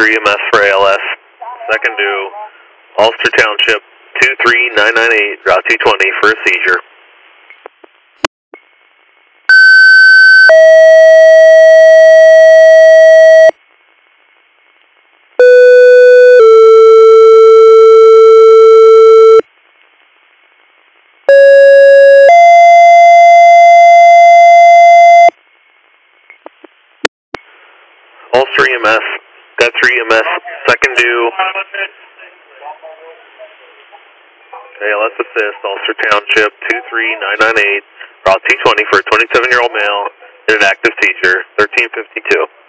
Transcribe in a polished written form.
Ulster EMS for ALS. Second due, Ulster Township 23998, Route 220 for a seizure. Ulster EMS, that's EMS, second due. ALS assist, Ulster Township 23998, Route 220 for a 27-year-old male in an active seizure, 1352.